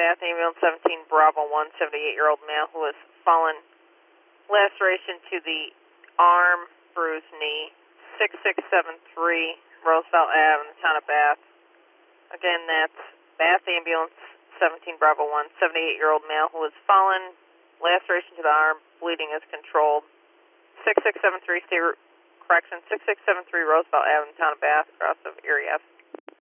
Bath Ambulance 17 Bravo 1, 78-year-old male who has fallen, laceration to the arm, bruised knee, 6673 Roosevelt Ave in the town of Bath. Again, that's Bath Ambulance 17 Bravo 1, 78-year-old male who has fallen, laceration to the arm, bleeding is controlled. 6673 State Correction, 6673 Roosevelt Ave in the town of Bath, across of Erie F.